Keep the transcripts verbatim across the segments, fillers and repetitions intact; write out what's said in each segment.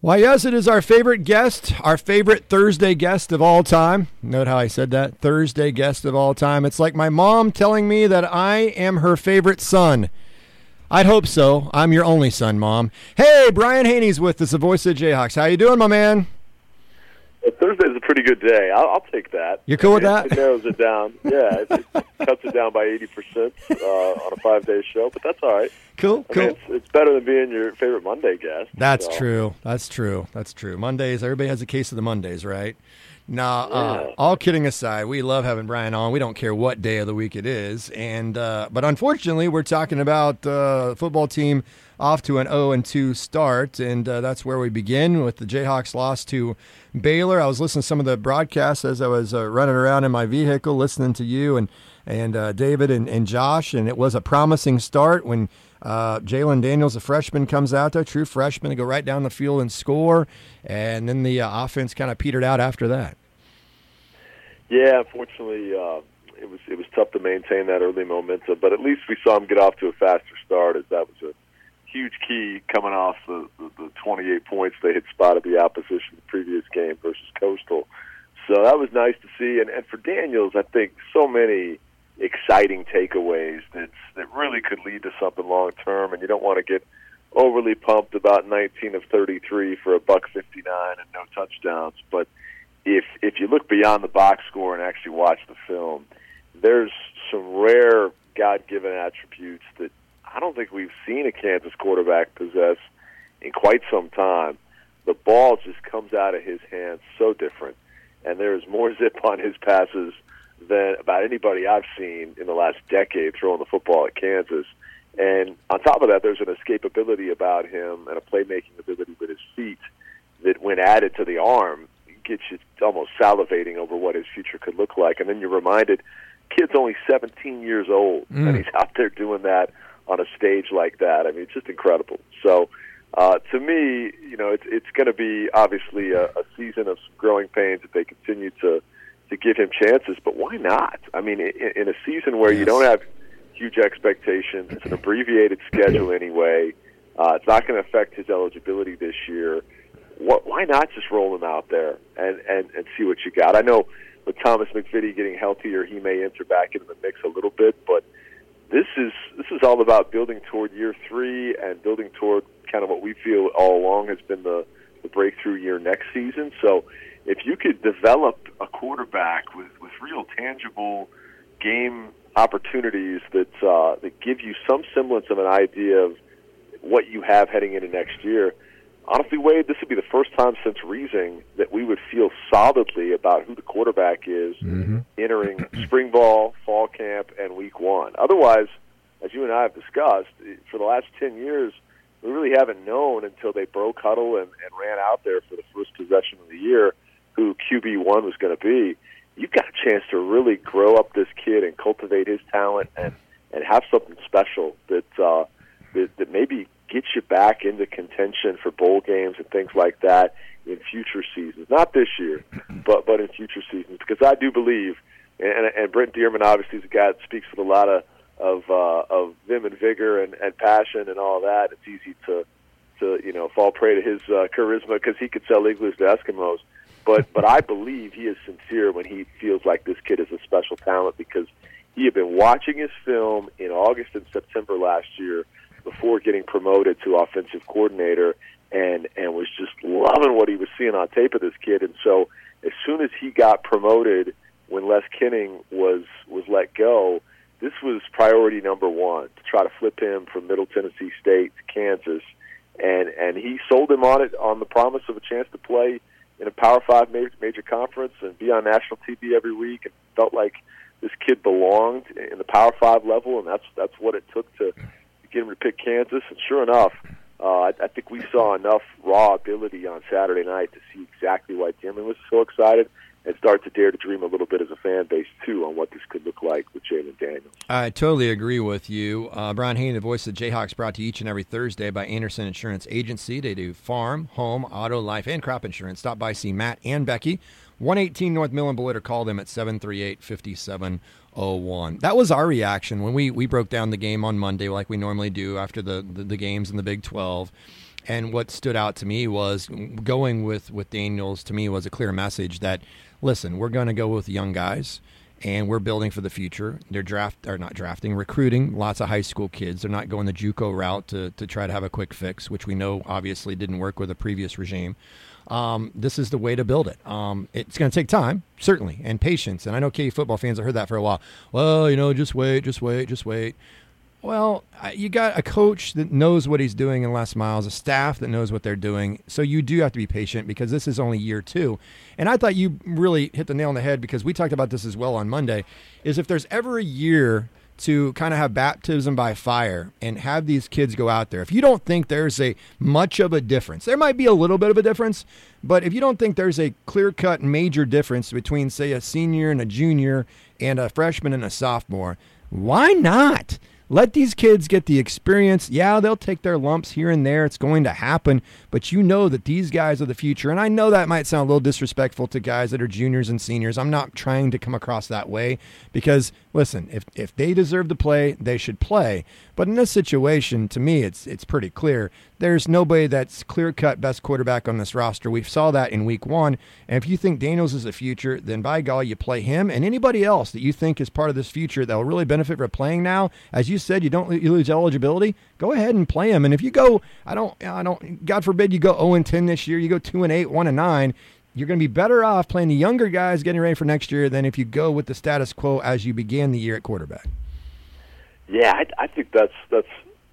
Why, yes, it is our favorite guest, our favorite Thursday guest of all time. Note how I said that? Thursday guest of all time. It's like my mom telling me that I am her favorite son. I'd hope so. I'm your only son, Mom. Hey, Brian Haney's with us, the voice of the Jayhawks. How you doing, my man? Well, Thursday's a pretty good day. I'll, I'll take that. You're cool with that? It narrows it down. Yeah, it, it cuts it down by eighty percent uh, on a five-day show, but that's all right. Cool, I cool. mean, it's, it's better than being your favorite Monday guest. That's so. true. That's true. That's true. Mondays, everybody has a case of the Mondays, right? Nah, Yeah. uh, all kidding aside, we love having Brian on. We don't care what day of the week it is. and uh, But unfortunately, we're talking about uh, the football team off to an oh and two start, and uh, that's where we begin with the Jayhawks loss to Baylor. I was listening to some of the broadcasts as I was uh, running around in my vehicle listening to you and, and uh, David and, and Josh, and it was a promising start when uh, Jalen Daniels, a freshman, comes out there, true freshman, to go right down the field and score, and then the uh, offense kind of petered out after that. Yeah, unfortunately, uh, it was it was tough to maintain that early momentum, but at least we saw him get off to a faster start, as that was a huge key coming off the, the, the twenty-eight points they had spotted the opposition the previous game versus Coastal. So that was nice to see. And, and for Daniels, I think so many exciting takeaways that that really could lead to something long-term, and you don't want to get overly pumped about nineteen of thirty-three for a buck fifty-nine and no touchdowns. But if if you look beyond the box score and actually watch the film, there's some rare God-given attributes that I don't think we've seen a Kansas quarterback possess in quite some time. The ball just comes out of his hands so different, and there's more zip on his passes than about anybody I've seen in the last decade throwing the football at Kansas. And on top of that, there's an escapability about him and a playmaking ability with his feet that, when added to the arm, gets you almost salivating over what his future could look like. And then you're reminded, kid's only seventeen years old, mm. and he's out there doing that on a stage like that. I mean, it's just incredible. So, uh, to me, you know, it's it's going to be obviously a, a season of some growing pains if they continue to to give him chances. But why not? I mean, in, in a season where yes. you don't have huge expectations, it's an abbreviated schedule anyway. Uh, it's not going to affect his eligibility this year. What, why not just roll him out there and, and, and see what you got? I know with Thomas McVitie getting healthier, he may enter back into the mix a little bit, but this is this is all about building toward year three and building toward kind of what we feel all along has been the, the breakthrough year next season. So if you could develop a quarterback with, with real tangible game opportunities that uh, that give you some semblance of an idea of what you have heading into next year, honestly, Wade, this would be the first time since Riesing that we would feel solidly about who the quarterback is mm-hmm. entering spring ball, fall camp, and week one. Otherwise, as you and I have discussed, for the last ten years, we really haven't known until they broke huddle and, and ran out there for the first possession of the year who Q B one was going to be. You've got a chance to really grow up this kid and cultivate his talent and, and have something special that, uh, that that maybe gets you back into contention for bowl games and things like that in future seasons. Not this year, but but in future seasons. Because I do believe, and, and Brent Dearman obviously is a guy that speaks with a lot of of, uh, of vim and vigor and, and passion and all that. It's easy to to you know fall prey to his uh, charisma because he could sell igloos to Eskimos. But but I believe he is sincere when he feels like this kid is a special talent because he had been watching his film in August and September last year before getting promoted to offensive coordinator and, and was just loving what he was seeing on tape of this kid. And so as soon as he got promoted when Les Kenning was, was let go, this was priority number one, to try to flip him from Middle Tennessee State to Kansas. And, and he sold him on it on the promise of a chance to play in a Power Five major, major conference and be on national T V every week, and felt like this kid belonged in the Power Five level, and that's that's what it took to get him to pick Kansas. And sure enough, uh, I, I think we saw enough raw ability on Saturday night to see exactly why Dearman was so excited and start to dare to dream a little bit as a fan base, too, on what this could look like with Jalen Daniels. I totally agree with you. Uh, Brian Haney, the voice of the Jayhawks, brought to you each and every Thursday by Anderson Insurance Agency. They do farm, home, auto, life, and crop insurance. Stop by, see Matt and Becky, one eighteen North Millen Boulevard, or call them at seven three eight, five seven oh one. That was our reaction when we, we broke down the game on Monday like we normally do after the, the, the games in the Big twelve. And what stood out to me was going with, with Daniels, to me, was a clear message that, listen, we're going to go with young guys, and we're building for the future. They're draft or not drafting, recruiting lots of high school kids. They're not going the JUCO route to, to try to have a quick fix, which we know obviously didn't work with the previous regime. Um, this is the way to build it. Um, it's going to take time, certainly, and patience. And I know K U football fans have heard that for a while. Well, you know, just wait, just wait, just wait. Well, you got a coach that knows what he's doing in Les Miles, a staff that knows what they're doing. So you do have to be patient because this is only year two. And I thought you really hit the nail on the head because we talked about this as well on Monday, is if there's ever a year to kind of have baptism by fire and have these kids go out there. If you don't think there's a much of a difference, there might be a little bit of a difference, but if you don't think there's a clear-cut major difference between, say, a senior and a junior and a freshman and a sophomore, why not? Let these kids get the experience. Yeah, they'll take their lumps here and there. It's going to happen. But you know that these guys are the future. And I know that might sound a little disrespectful to guys that are juniors and seniors. I'm not trying to come across that way because, listen, if if they deserve to play, they should play. But in this situation, to me, it's it's pretty clear. There's nobody that's clear-cut best quarterback on this roster. We saw that in week one. And if you think Daniels is the future, then by golly, you play him and anybody else that you think is part of this future that will really benefit from playing now. As you said, you don't you lose eligibility. Go ahead and play him. And if you go, I don't, I don't. God forbid you go oh and ten this year. You go two and eight, one and nine. You're going to be better off playing the younger guys, getting ready for next year, than if you go with the status quo as you began the year at quarterback. Yeah, I, I think that's that's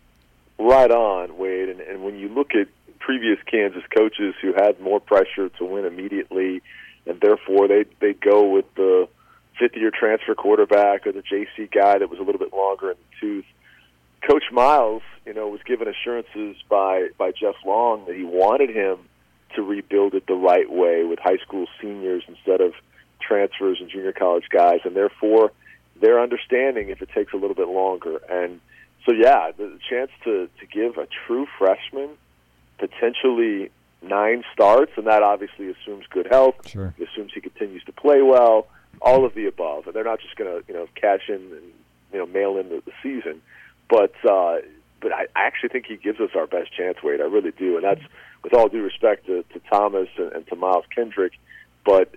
right on, Wade. And, and when you look at previous Kansas coaches who had more pressure to win immediately, and therefore they they go with the fifth-year transfer quarterback or the J C guy that was a little bit longer in the tooth. Coach Miles, you know, was given assurances by, by Jeff Long that he wanted him to rebuild it the right way with high school seniors instead of transfers and junior college guys, and therefore they're understanding if it takes a little bit longer. And so, yeah, the chance to, to give a true freshman potentially nine starts, and that obviously assumes good health. Sure. It assumes he continues to play well, all of the above. And they're not just going to, you know, cash in and, you know, mail in the, the season. But uh, but I, I actually think he gives us our best chance, Wade. I really do. And that's with all due respect to, to Thomas and, and to Miles Kendrick. But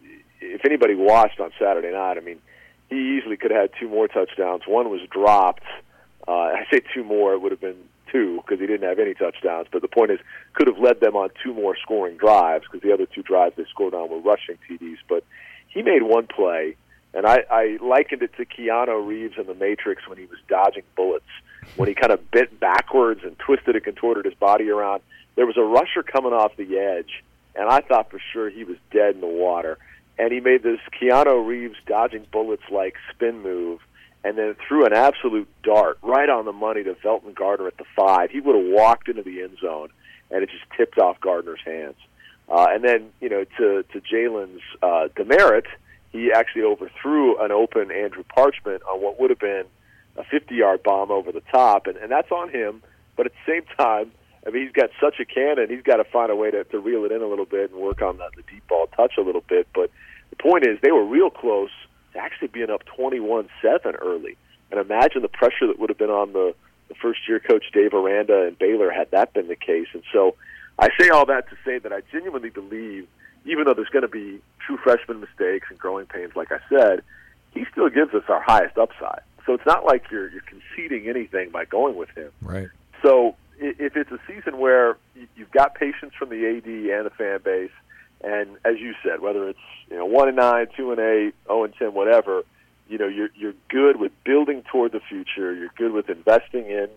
if anybody watched on Saturday night, I mean, he easily could have had two more touchdowns. One was dropped. Uh, I say two more, it would have been two because he didn't have any touchdowns. But the point is, could have led them on two more scoring drives because the other two drives they scored on were rushing T Ds. But he made one play, and I, I likened it to Keanu Reeves in The Matrix when he was dodging bullets, when he kind of bent backwards and twisted and contorted his body around. There was a rusher coming off the edge, and I thought for sure he was dead in the water. And he made this Keanu Reeves dodging bullets-like spin move and then threw an absolute dart right on the money to Velton Gardner at the five. He would have walked into the end zone, and it just tipped off Gardner's hands. Uh, and then, you know, to, to Jalen's uh, demerit, he actually overthrew an open Andrew Parchment on what would have been a fifty-yard bomb over the top, and, and that's on him. But at the same time, I mean, he's got such a cannon, he's got to find a way to, to reel it in a little bit and work on the, the deep ball touch a little bit. But the point is, they were real close to actually being up twenty-one seven early. And imagine the pressure that would have been on the, the first-year coach Dave Aranda and Baylor had that been the case. And so I say all that to say that I genuinely believe, even though there's going to be true freshman mistakes and growing pains, like I said, he still gives us our highest upside. So it's not like you're, you're conceding anything by going with him. Right. So if it's a season where you've got patience from the A D and the fan base, and as you said, whether it's you know one and nine, two and eight, zero and ten, whatever, you know you're you're good with building toward the future. You're good with investing in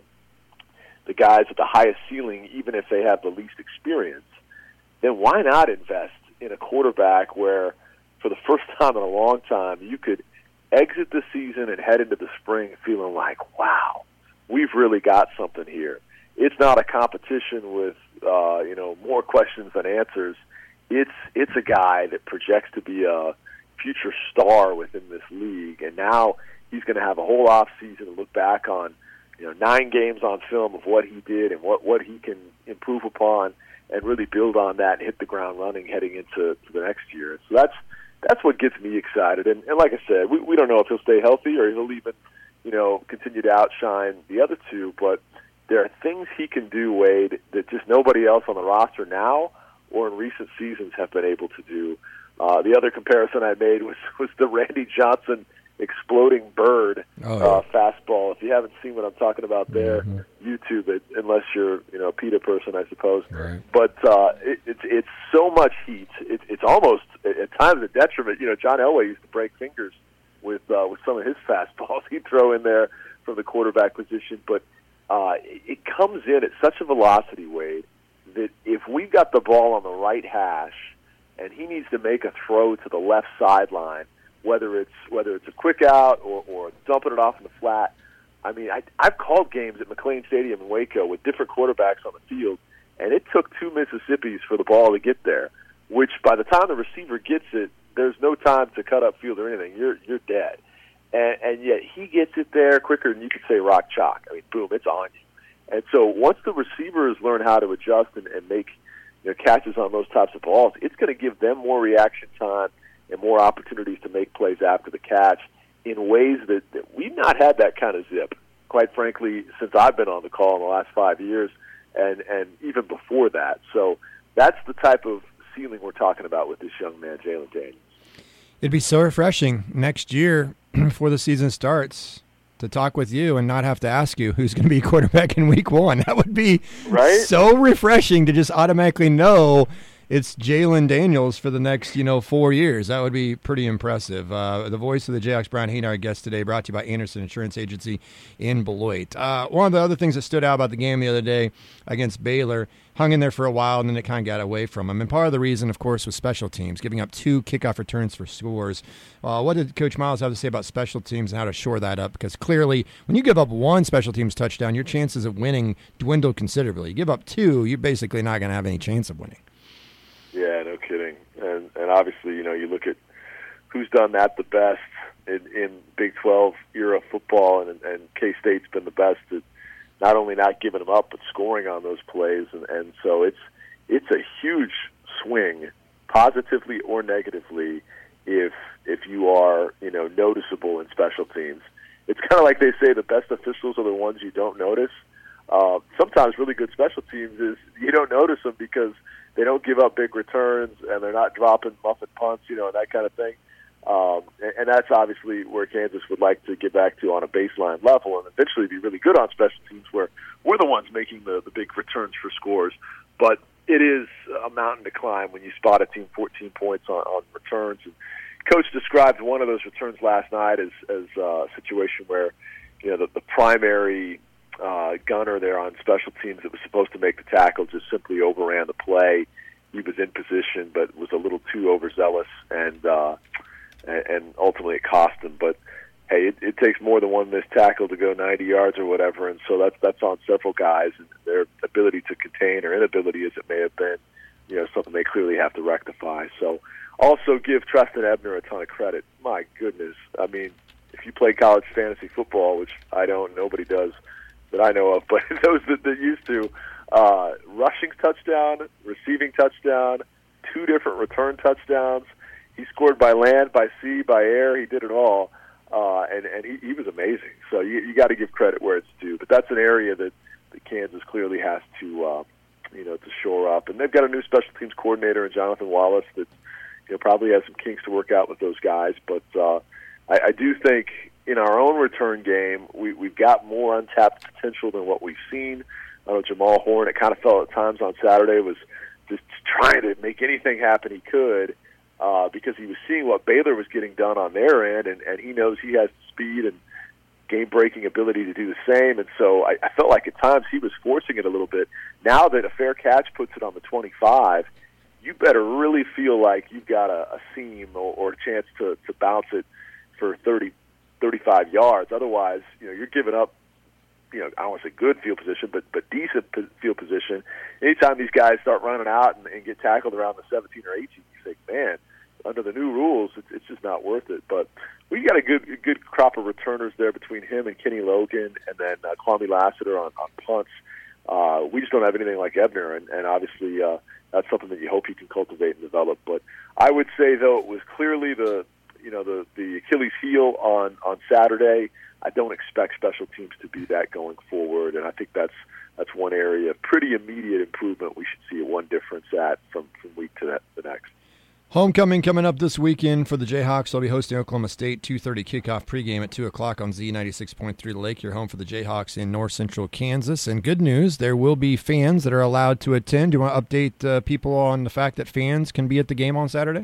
the guys with the highest ceiling, even if they have the least experience. Then why not invest in a quarterback where, for the first time in a long time, you could exit the season and head into the spring feeling like, wow, we've really got something here. It's not a competition with, uh, you know, more questions than answers. It's it's a guy that projects to be a future star within this league, and now he's going to have a whole off season to look back on, you know, nine games on film of what he did and what, what he can improve upon, and really build on that and hit the ground running heading into to the next year. So that's that's what gets me excited. And, and like I said, we we don't know if he'll stay healthy or he'll even, you know, continue to outshine the other two, but there are things he can do, Wade, that just nobody else on the roster now or in recent seasons have been able to do. Uh, the other comparison I made was, was the Randy Johnson exploding bird oh, yeah. uh, fastball. If you haven't seen what I'm talking about there, mm-hmm. YouTube it, unless you're you know a PETA person, I suppose. Right. But uh, it, it's it's so much heat. It, it's almost at times a detriment. You know, John Elway used to break fingers with uh, with some of his fastballs he'd throw in there from the quarterback position, but uh, it, it comes in at such a velocity, Wade, that if we've got the ball on the right hash and he needs to make a throw to the left sideline, whether it's whether it's a quick out or, or dumping it off in the flat. I mean, I, I've called games at McLean Stadium in Waco with different quarterbacks on the field, and it took two Mississippis for the ball to get there, which by the time the receiver gets it, there's no time to cut up field or anything. You're you're dead. And, and yet he gets it there quicker than you could say rock chalk. I mean, boom, it's on you. And so once the receivers learn how to adjust and, and make you know, catches on those types of balls, it's going to give them more reaction time and more opportunities to make plays after the catch in ways that, that we've not had that kind of zip, quite frankly, since I've been on the call in the last five years and, and even before that. So that's the type of ceiling we're talking about with this young man, Jalon Daniels. It'd be so refreshing next year before the season starts to talk with you and not have to ask you who's going to be quarterback in week one. That would be right? so refreshing to just automatically know it's Jalon Daniels for the next, you know, four years. That would be pretty impressive. Uh, the voice of the Jayhawks, Brian Haney, our guest today, brought to you by Anderson Insurance Agency in Beloit. Uh, one of the other things that stood out about the game the other day against Baylor, hung in there for a while, and then it kind of got away from him. And part of the reason, of course, was special teams, giving up two kickoff returns for scores. Uh, what did Coach Miles have to say about special teams and how to shore that up? Because clearly, when you give up one special teams touchdown, your chances of winning dwindle considerably. You give up two, you're basically not going to have any chance of winning. Yeah, no kidding. And and obviously, you know, you look at who's done that the best in, in Big twelve era football, and, and K-State's been the best at not only not giving them up, but scoring on those plays. And, and so it's it's a huge swing, positively or negatively, if if you are, you know, noticeable in special teams. It's kind of like they say the best officials are the ones you don't notice. Uh, sometimes really good special teams is you don't notice them because they don't give up big returns, and they're not dropping muffin punts, you know, and that kind of thing. Um, and, and that's obviously where Kansas would like to get back to on a baseline level and eventually be really good on special teams where we're the ones making the, the big returns for scores. But it is a mountain to climb when you spot a team fourteen points on, on returns. And Coach described one of those returns last night as, as a situation where, you know, the, the primary Uh, gunner there on special teams that was supposed to make the tackle just simply overran the play. He was in position, but was a little too overzealous, and uh, and ultimately it cost him. But hey, it, it takes more than one missed tackle to go ninety yards or whatever, and so that's that's on several guys, and their ability to contain or inability, as it may have been, you know, something they clearly have to rectify. So also give Treston Ebner a ton of credit. My goodness, I mean, if you play college fantasy football, which I don't, nobody does that I know of, but those that, that used to, uh, rushing touchdown, receiving touchdown, two different return touchdowns. He scored by land, by sea, by air. He did it all, uh, and, and he, he was amazing. So you, you got to give credit where it's due. But that's an area that, that Kansas clearly has to, uh, you know, to shore up. And they've got a new special teams coordinator in Jonathan Wallace that, you know, probably has some kinks to work out with those guys. But uh, I, I do think in our own return game, we, we've got more untapped potential than what we've seen. I know Jamal Horn, it kind of felt at times on Saturday, was just trying to make anything happen he could uh, because he was seeing what Baylor was getting done on their end, and, and he knows he has the speed and game-breaking ability to do the same. And so I, I felt like at times he was forcing it a little bit. Now that a fair catch puts it on the twenty-five, you better really feel like you've got a, a seam or, or a chance to, to bounce it for thirty, thirty-five yards. Otherwise, you know, you're giving up, you know, I don't want to say good field position, but but decent field position. Anytime these guys start running out and, and get tackled around the seventeen or eighteen, you think, man, under the new rules, it's, it's just not worth it. But we got a good a good crop of returners there between him and Kenny Logan, and then uh, Kwame Lassiter on, on punts. Uh, we just don't have anything like Ebner, and, and obviously uh, that's something that you hope he can cultivate and develop. But I would say, though, it was clearly the you know the, the Achilles heel on, on Saturday. I don't expect special teams to be that going forward, and I think that's that's one area. Pretty immediate improvement we should see a one difference at from, from week to the next. Homecoming coming up this weekend for the Jayhawks. They'll be hosting Oklahoma State. two thirty kickoff pregame at two o'clock on Z ninety-six point three The Lake. Your home for the Jayhawks in north central Kansas. And good news, there will be fans that are allowed to attend. Do you want to update uh, people on the fact that fans can be at the game on Saturday?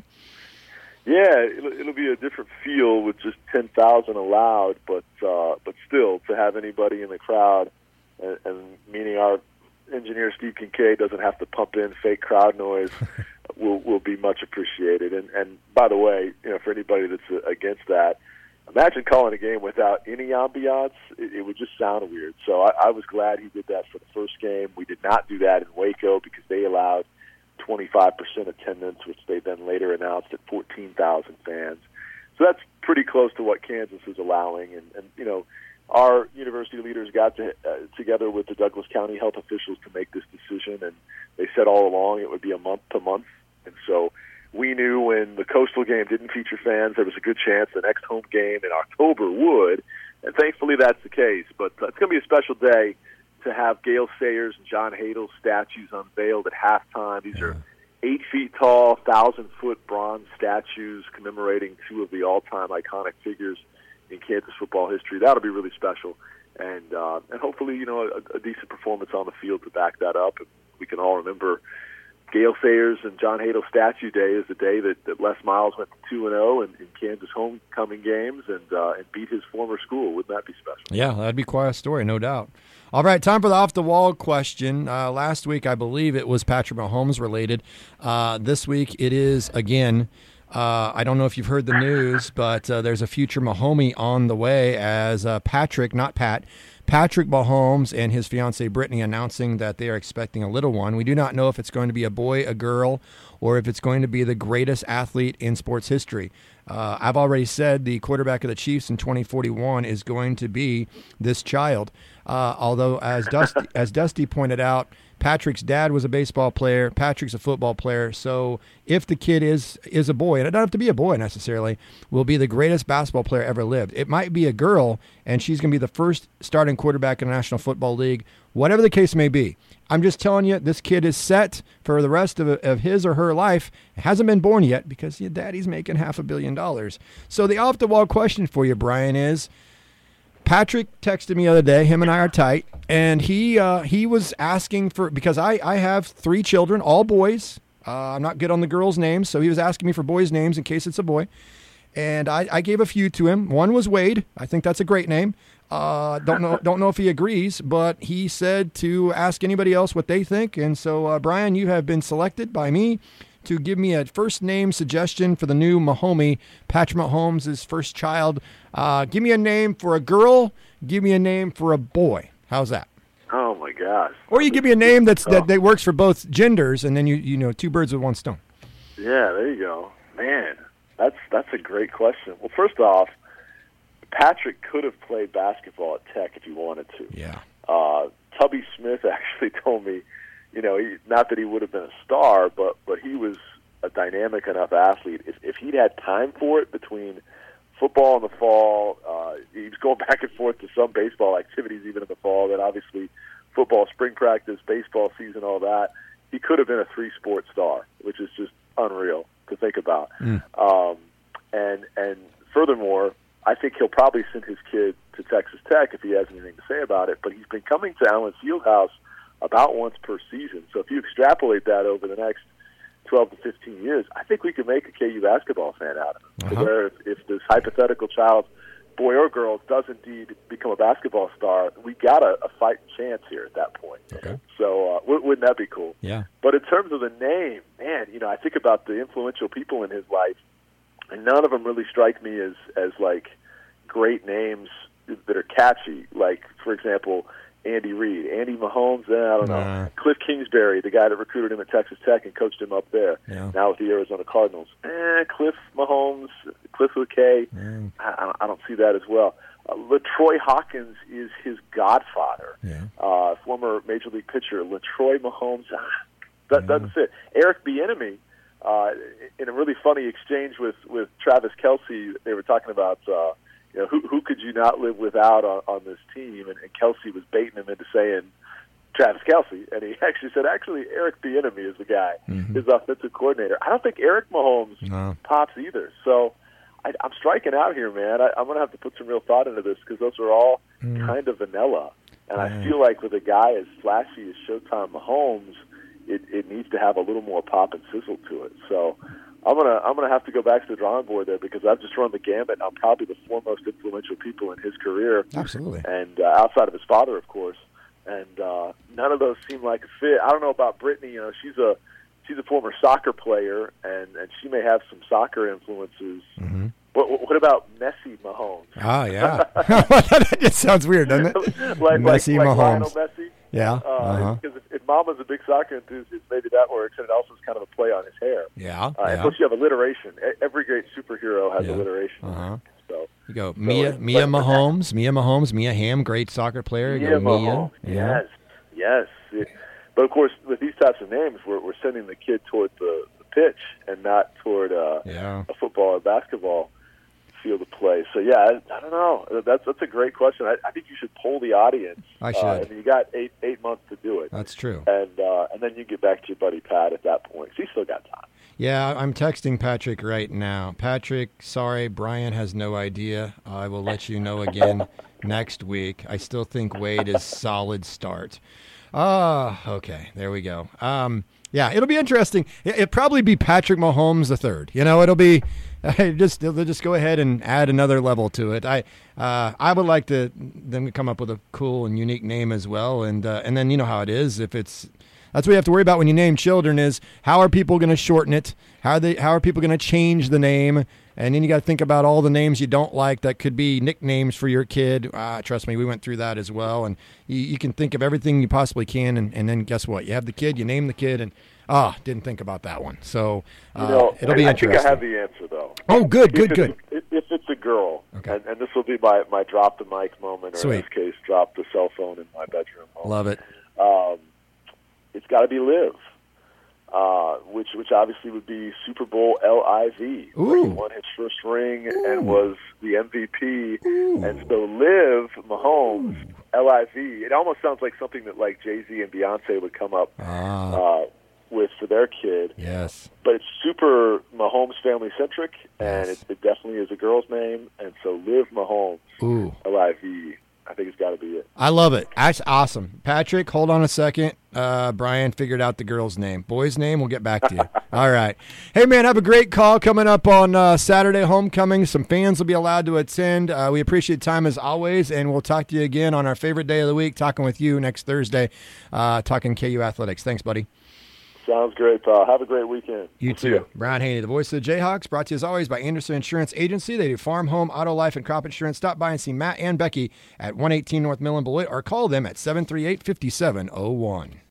Yeah, it'll, it'll be a different feel with just ten thousand allowed, but uh, but still, to have anybody in the crowd, and, and meaning our engineer Steve Kincaid doesn't have to pump in fake crowd noise, will will be much appreciated. And, and by the way, you know, for anybody that's against that, imagine calling a game without any ambiance. It, it would just sound weird. So I, I was glad he did that for the first game. We did not do that in Waco because they allowed twenty-five percent attendance, which they then later announced at fourteen thousand fans. So that's pretty close to what Kansas is allowing. And, and you know, our university leaders got to, uh, together with the Douglas County health officials to make this decision, and they said all along it would be a month to month. And so we knew when the Coastal game didn't feature fans, there was a good chance the next home game in October would, and thankfully that's the case. But uh, it's going to be a special day to have Gale Sayers and John Hadel statues unveiled at halftime. These are eight feet tall, thousand-foot bronze statues commemorating two of the all-time iconic figures in Kansas football history. That'll be really special, and uh, and hopefully, you know, a, a decent performance on the field to back that up. And we can all remember Gale Sayers and John Hadel Statue Day is the day that, that Les Miles went two and zero in, in Kansas homecoming games and uh, and beat his former school. Wouldn't that be special? Yeah, that'd be quite a story, no doubt. All right, time for the off-the-wall question. Uh, last week, I believe it was Patrick Mahomes related. Uh, this week, it is again. Uh, I don't know if you've heard the news, but uh, there's a future Mahomie on the way as uh, Patrick, not Pat, Patrick Mahomes and his fiancée Brittany announcing that they are expecting a little one. We do not know if it's going to be a boy, a girl, or if it's going to be the greatest athlete in sports history. Uh, I've already said the quarterback of the Chiefs in twenty forty-one is going to be this child. Uh, although, as Dusty, as Dusty pointed out, Patrick's dad was a baseball player. Patrick's a football player. So if the kid is is a boy, and it doesn't have to be a boy necessarily, will be the greatest basketball player ever lived. It might be a girl, and she's going to be the first starting quarterback in the National Football League, whatever the case may be. I'm just telling you, this kid is set for the rest of, of his or her life. It hasn't been born yet because your daddy's making half a billion dollars. So the off-the-wall question for you, Brian, is Patrick texted me the other day. Him and I are tight, and he uh, he was asking for, because I, I have three children, all boys. Uh, I'm not good on the girls' names, so he was asking me for boys' names in case it's a boy. And I, I gave a few to him. One was Wade. I think that's a great name. Uh, don't know don't know if he agrees, but he said to ask anybody else what they think. And so, uh, Brian, you have been selected by me to give me a first name suggestion for the new Mahomie, Patrick Mahomes' first child. Uh, give me a name for a girl. Give me a name for a boy. How's that? Oh my gosh! Or you give me a name that's that, that works for both genders, and then you you know two birds with one stone. Yeah, there you go, man. That's that's a great question. Well, first off, Patrick could have played basketball at Tech if he wanted to. Yeah. Uh, Tubby Smith actually told me, you know, he, not that he would have been a star, but but he was a dynamic enough athlete. If if he'd had time for it between football in the fall, uh, he was going back and forth to some baseball activities even in the fall. Then obviously football, spring practice, baseball season, all that. He could have been a three-sport star, which is just unreal to think about. Mm. Um, and and furthermore, I think he'll probably send his kid to Texas Tech if he has anything to say about it. But he's been coming to Allen Fieldhouse about once per season. So if you extrapolate that over the next twelve to fifteen years, I think we could make a K U basketball fan out of him. Uh-huh. Where if, if this hypothetical child, boy or girl, does indeed become a basketball star, we got a, a fighting chance here at that point. Okay. So uh, wouldn't that be cool? Yeah. But in terms of the name, man, you know, I think about the influential people in his life, and none of them really strike me as, as like great names that are catchy. Like, for example, Andy Reid, Andy Mahomes, eh, I don't know. Nah. Cliff Kingsbury, the guy that recruited him at Texas Tech and coached him up there, yeah. now with the Arizona Cardinals. Eh, Cliff Mahomes, Cliff with a K, mm. I, I don't see that as well. Uh, LaTroy Hawkins is his godfather, yeah. uh, former Major League pitcher. LaTroy Mahomes, ah, that yeah. doesn't fit. Eric Bieniemy, uh, in a really funny exchange with, with Travis Kelce, they were talking about uh, you know, who who could you not live without on, on this team? And, and Kelce was baiting him into saying Travis Kelce, and he actually said, actually, Eric Bieniemy is the guy, mm-hmm. his offensive coordinator. I don't think Eric Mahomes no. pops either. So I, I'm striking out here, man. I, I'm going to have to put some real thought into this because those are all mm. kind of vanilla. And mm. I feel like with a guy as flashy as Showtime Mahomes, it, it needs to have a little more pop and sizzle to it. So I'm gonna I'm gonna have to go back to the drawing board there because I've just run the gambit. I'm probably the foremost influential people in his career. Absolutely. And uh, outside of his father, of course. And uh, none of those seem like a fit. I don't know about Brittany. You know, she's a she's a former soccer player, and, and she may have some soccer influences. Mm-hmm. What, what about Messi Mahomes? Oh, yeah. That just sounds weird, doesn't it? like, Messi like, like Mahomes. Lionel Messi. Yeah. Uh-huh. Because uh, if, if Mama's a big soccer enthusiast, maybe that works, and it also is kind of a play on his hair. Yeah. Uh, yeah. And plus, you have alliteration. Every great superhero has yeah. alliteration. Uh-huh. So you go so Mia Mia Mahomes, Mia Mahomes, Mia Hamm, great soccer player. Mia go Mahomes. Mia. Yeah. Yes. Yes. It, but, of course, with these types of names, we're, we're sending the kid toward the, the pitch and not toward uh, yeah. a football or basketball field of play. So, yeah, I, I don't know. That's that's a great question. I, I think you should poll the audience. I should. Uh, and you got eight eight months to do it. That's true. And uh, and then you get back to your buddy Pat at that point. So you still got time. Yeah, I'm texting Patrick right now. Patrick, sorry, Brian has no idea. I will let you know again next week. I still think Wade is solid start. Ah, uh, okay, there we go. Um, yeah, it'll be interesting. It'll probably be Patrick Mahomes the third. You know, it'll be just they'll just go ahead and add another level to it. I uh, I would like to them to come up with a cool and unique name as well, and uh, and then you know how it is if it's. That's what you have to worry about when you name children is how are people going to shorten it? How are they? How are people going to change the name? And then you got to think about all the names you don't like that could be nicknames for your kid. Uh, trust me, we went through that as well. And you, you can think of everything you possibly can. And, and then guess what? You have the kid, you name the kid, and ah, oh, didn't think about that one. So uh, you know, it'll be I, interesting. I think I have the answer, though. Oh, good, good, if good. If, if it's a girl, okay. and, and this will be my, my drop the mic moment, or Sweet. in this case, drop the cell phone in my bedroom moment. Love it. Um, it's got to be Liv. Uh, which which obviously would be Super Bowl L I V, where he won his first ring Ooh. and was the M V P. Ooh. And so Liv Mahomes, Ooh. L I V, it almost sounds like something that like Jay-Z and Beyonce would come up ah. uh, with for their kid. Yes. But it's super Mahomes family-centric, and yes. it, it definitely is a girl's name. And so Liv Mahomes, Ooh. L I V, I think it's got to be it. I love it. That's awesome. Patrick, hold on a second. Uh, Brian figured out the girl's name. Boy's name, we'll get back to you. All right. Hey, man, have a great call coming up on uh, Saturday homecoming. Some fans will be allowed to attend. Uh, we appreciate time as always, and we'll talk to you again on our favorite day of the week, talking with you next Thursday, uh, talking K U Athletics. Thanks, buddy. Sounds great, pal. Have a great weekend. You we'll too. You. Brian Haney, the voice of the Jayhawks, brought to you as always by Anderson Insurance Agency. They do farm, home, auto, life, and crop insurance. Stop by and see Matt and Becky at one eighteen North Millen Beloit or call them at seven three eight, five seven zero one.